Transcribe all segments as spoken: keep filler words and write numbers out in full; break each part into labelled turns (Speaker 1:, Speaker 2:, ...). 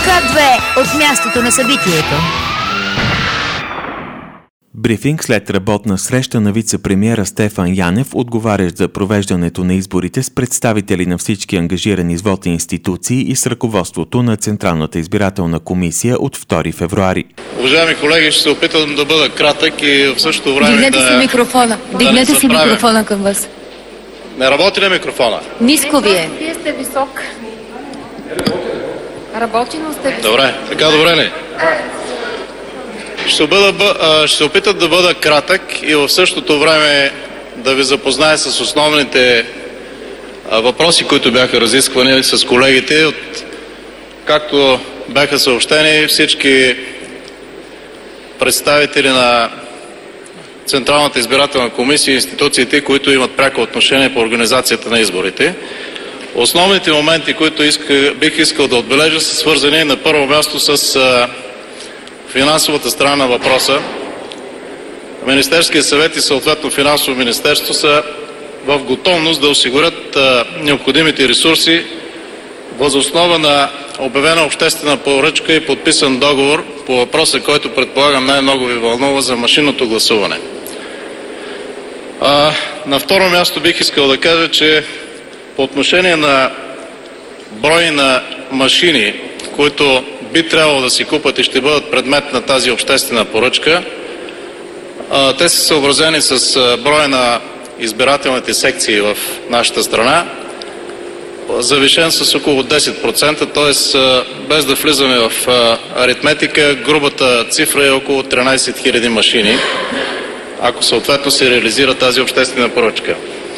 Speaker 1: К две от мястото на събитието.
Speaker 2: Брифинг след работна среща на вице-премиера Стефан Янев, отговарящ за провеждането на изборите с представители на всички ангажирани с вота институции и с ръководството на Централната избирателна комисия от втори февруари.
Speaker 3: Уважаеми колеги, ще се опитам да бъда кратък и в същото време
Speaker 4: Дигнете
Speaker 3: да...
Speaker 4: си микрофона.
Speaker 3: Да
Speaker 4: Дигнете си микрофона към вас.
Speaker 3: Не работи ли микрофона?
Speaker 4: Ниско ви е.
Speaker 5: Вие сте висок. Работи, но сте висок.
Speaker 3: Добре, така добре ли? Ще, бъда, ще се опитам да бъда кратък и в същото време да ви запозная с основните въпроси, които бяха разисквани с колегите. От, както бяха съобщени, всички представители на Централната избирателна комисия и институциите, които имат пряко отношение по организацията на изборите. Основните моменти, които иска, бих искал да отбележа, са свързани на първо място с а, финансовата страна на въпроса. Министерския съвет и съответно финансово министерство са в готовност да осигурят а, необходимите ресурси въз основа на обявена обществена поръчка и подписан договор по въпроса, който предполагам най-много ви вълнува, за машинното гласуване. А, на второ място бих искал да кажа, че по отношение на брой на машини, които би трябвало да си купат и ще бъдат предмет на тази обществена поръчка, а, те са съобразени с а, броя на избирателните секции в нашата страна, завишен с около десет процента, т.е. без да влизаме в а, аритметика, грубата цифра е около тринайсет хиляди машини, ако съответно се реализира тази обществена поръчка.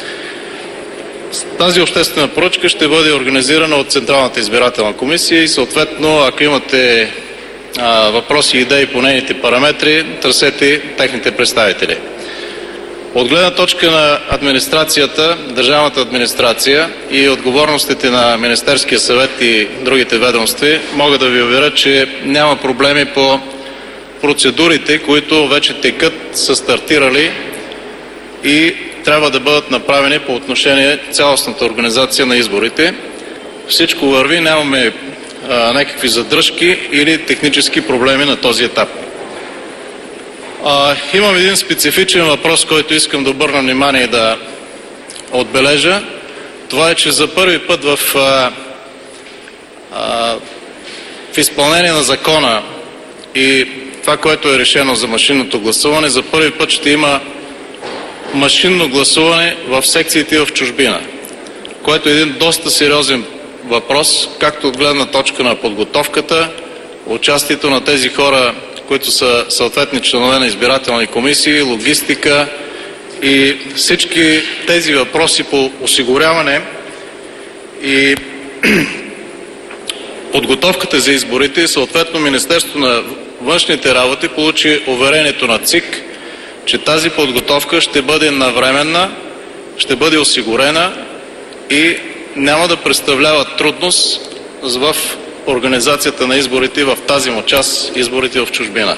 Speaker 3: Тази обществена поръчка ще бъде организирана от Централната избирателна комисия и съответно, ако имате а, въпроси и идеи по нейните параметри, търсете техните представители. От гледна точка на администрацията, държавната администрация и отговорностите на Министерския съвет и другите ведомства, мога да ви уверя, че няма проблеми по процедурите, които вече текат, са стартирали и трябва да бъдат направени по отношение цялостната организация на изборите. Всичко върви, нямаме а, някакви задръжки или технически проблеми на този етап. А, имам един специфичен въпрос, който искам да обърна внимание и да отбележа. Това е, че за първи път в, а, а, в изпълнение на закона и това, което е решено за машинното гласуване, за първи път ще има машинно гласуване в секциите в чужбина, което е един доста сериозен въпрос, както от гледна точка на подготовката, участието на тези хора, които са съответни членове на избирателни комисии, логистика и всички тези въпроси по осигуряване и подготовката за изборите. Съответно Министерството на външните работи получи уверението на ЦИК, че тази подготовка ще бъде навременна, ще бъде осигурена и няма да представлява трудност в организацията на изборите в тази му част, изборите в чужбина.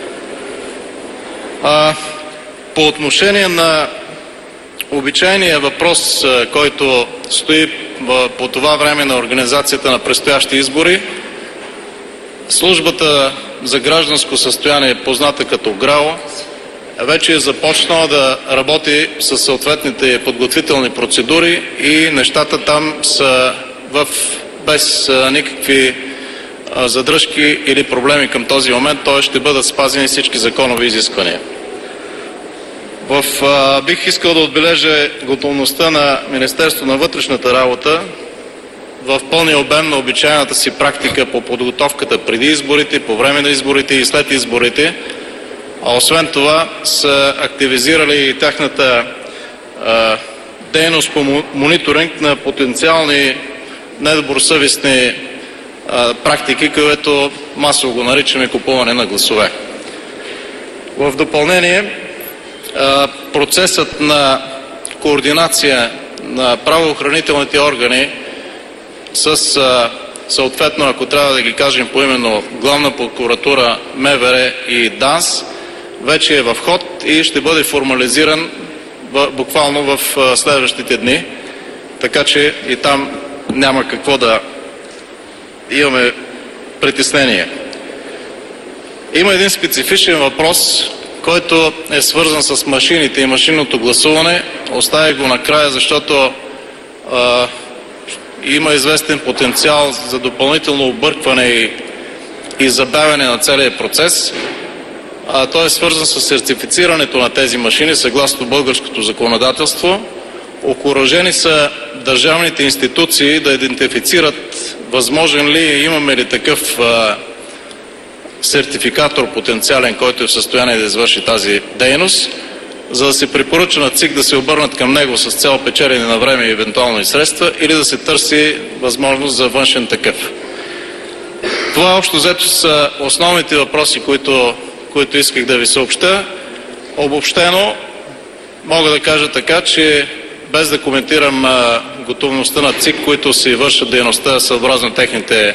Speaker 3: А, по отношение на обичайния въпрос, който стои по това време на организацията на предстоящи избори, службата за гражданско състояние, позната като ГРАО, вече е започнала да работи с съответните подготвителни процедури и нещата там са в, без а, никакви а, задръжки или проблеми към този момент, т.е. ще бъдат спазени всички законови изисквания. В, а, бих искал да отбележа готовността на Министерството на вътрешната работа в пълния обем на обичайната си практика по подготовката преди изборите, по време на изборите и след изборите. А освен това са активизирали и тяхната а, дейност по мониторинг на потенциални недобросъвестни а, практики, което масово го наричаме купуване на гласове. В допълнение, а, процесът на координация на правоохранителните органи с а, съответно, ако трябва да ги кажем поименно, Главна прокуратура, МВР и ДАНС, вече е в ход и ще бъде формализиран буквално в следващите дни, така че и там няма какво да имаме притеснение. Има един специфичен въпрос, който е свързан с машините и машинното гласуване. Оставих го накрая, защото а, има известен потенциал за допълнително объркване и, и забавяне на целия процес. А, той е свързан с сертифицирането на тези машини съгласно българското законодателство. Окуражени са държавните институции да идентифицират възможен ли и имаме ли такъв а, сертификатор потенциален, който е в състояние да извърши тази дейност, за да се препоръча на ЦИК да се обърнат към него с цел печелене на време и евентуално и средства, или да се търси възможност за външен такъв. Това общо взето са основните въпроси, които, които исках да ви съобща. Обобщено мога да кажа така, че без да коментирам а, готовността на ЦИК, които си вършат дейността съобразно техните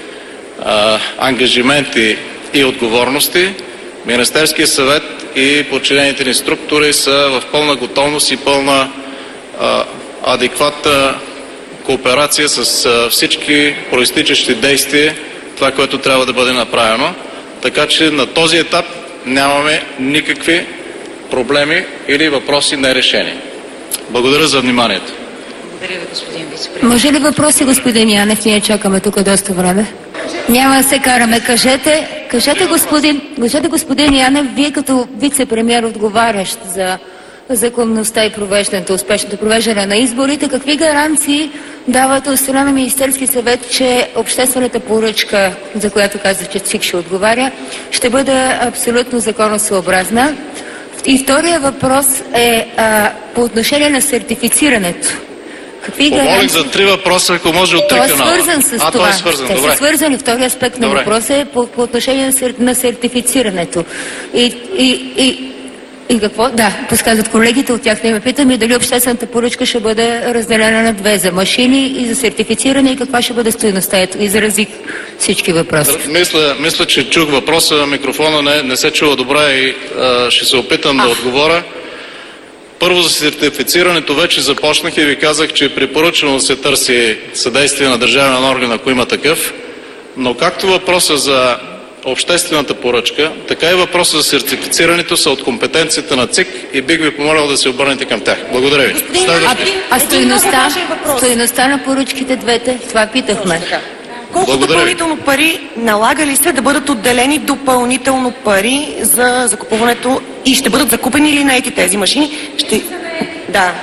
Speaker 3: а, ангажименти и отговорности, Министерския съвет и подчинените ни структури са в пълна готовност и пълна а, адекватна кооперация с а, всички проистичащи действия, това, което трябва да бъде направено. Така че на този етап нямаме никакви проблеми или въпроси нерешени. Благодаря за вниманието.
Speaker 5: Благодаря ви, господин вицепремиер.
Speaker 4: Може ли въпроси, господин Янев? Ние чакаме тук доста време. Няма да се караме. Кажете, кажете, господин, кажете, господин Янев, вие като вице-премиер, отговарящ за законността и провеждането, успешното провеждане на изборите, какви гаранции давате от страна на Министерски съвет, че обществената поръчка, за която казах, че ЦИК ще отговаря, ще бъде абсолютно законосъобразна? И втория въпрос е а, по отношение на сертифицирането. Какви
Speaker 3: Помолих
Speaker 4: гаранции?
Speaker 3: за три въпроса, ако може от три
Speaker 4: Той е
Speaker 3: канала.
Speaker 4: свързан с
Speaker 3: а,
Speaker 4: това.
Speaker 3: Той е свързан.
Speaker 4: Те
Speaker 3: Добре.
Speaker 4: са свързани. Втория аспект на
Speaker 3: Добре.
Speaker 4: въпроса е по, по отношение на, сер, на сертифицирането. И, и, и, и какво? Да, подсказват колегите, от тях не ме питам и дали обществената поръчка ще бъде разделена на две, за машини и за сертифициране, и каква ще бъде стойността. Ето, изразих всички въпроси.
Speaker 3: Мисля, мисля, че чух въпроса, микрофона не, не се чува добре и а, ще се опитам а. да отговоря. Първо за сертифицирането вече започнах и ви казах, че е препоръчено да се търси съдействие на държавен орган, ако има такъв. Но както въпроса за обществената поръчка, така и въпроса за сертифицирането са от компетенцията на ЦИК и бих ви помолил да се обърнете към тях. Благодаря ви.
Speaker 4: А, а стойността, стойността на поръчките двете? Това питахме.
Speaker 6: Колко
Speaker 3: Благодаря
Speaker 6: допълнително пари налага ли се да бъдат отделени допълнително пари за закупуването и ще бъдат закупени ли наети тези машини? Ще... Да.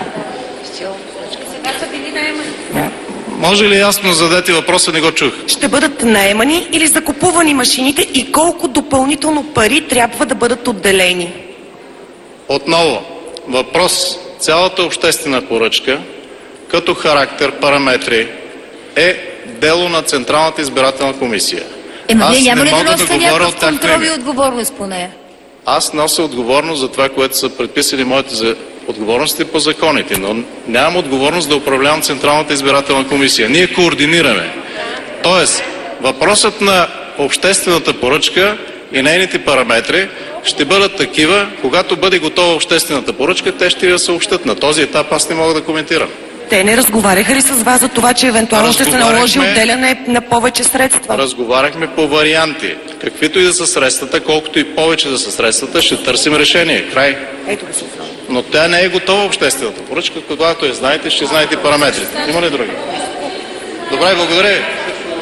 Speaker 3: Може ли ясно зададете въпроса, не го чух?
Speaker 6: Ще бъдат наемани или закупувани машините и колко допълнително пари трябва да бъдат отделени?
Speaker 3: Отново, въпрос. Цялата обществена поръчка, като характер, параметри, е дело на Централната избирателна комисия.
Speaker 4: Ема
Speaker 3: Аз
Speaker 4: вие няма
Speaker 3: не
Speaker 4: ли да
Speaker 3: мога да
Speaker 4: носите
Speaker 3: говоря
Speaker 4: някакъв
Speaker 3: от тяхно
Speaker 4: контрол и
Speaker 3: име.
Speaker 4: отговорност по нея?
Speaker 3: Аз нося отговорност за това, което са предписали моите за отговорности по законите, но нямам отговорност да управлявам Централната избирателна комисия. Ние координираме. Тоест, въпросът на обществената поръчка и нейните параметри ще бъдат такива, когато бъде готова обществената поръчка, те ще я съобщат. На този етап аз не мога да коментирам.
Speaker 6: Те не разговаряха ли с вас за това, че евентуално ще се наложи отделяне на повече средства?
Speaker 3: Разговаряхме по варианти. Каквито и да са средствата, колкото и повече да са средствата, ще търсим решение. Край.
Speaker 6: Ето го си.
Speaker 3: Но тя не е готова обществената поръчка, когато я знаете, ще знаете параметрите. Има ли други? Добре, благодаря ви.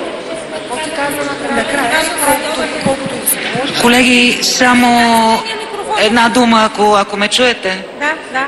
Speaker 5: Колеги, само една дума, ако, ако ме чуете.
Speaker 6: Да, да.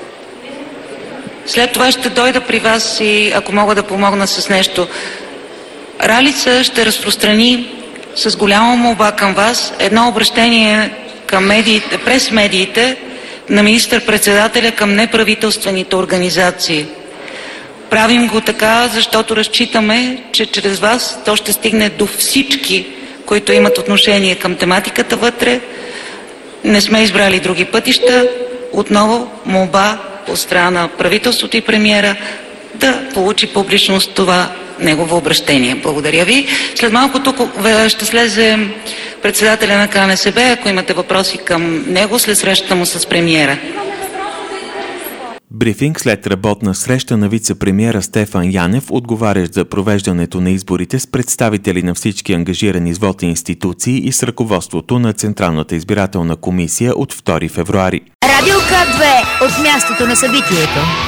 Speaker 5: След това ще дойда при вас и ако мога да помогна с нещо. Ралица ще разпространи с голяма молба към вас едно обращение към медиите, през медиите на министър-председателя към неправителствените организации. Правим го така, защото разчитаме, че чрез вас то ще стигне до всички, които имат отношение към тематиката вътре. Не сме избрали други пътища. Отново молба от страна на правителството и премиера да получи публичност това негово обращение. Благодаря ви. След малко тук ще слезе председателя на Ка Ен Се Бе, ако имате въпроси към него след срещата му с премиера.
Speaker 2: Брифинг след работна среща на вице-премиера Стефан Янев, отговарящ за провеждането на изборите с представители на всички ангажирани с вота институции и с ръководството на Централната избирателна комисия от втори февруари.
Speaker 1: Радио К две от мястото на събитието.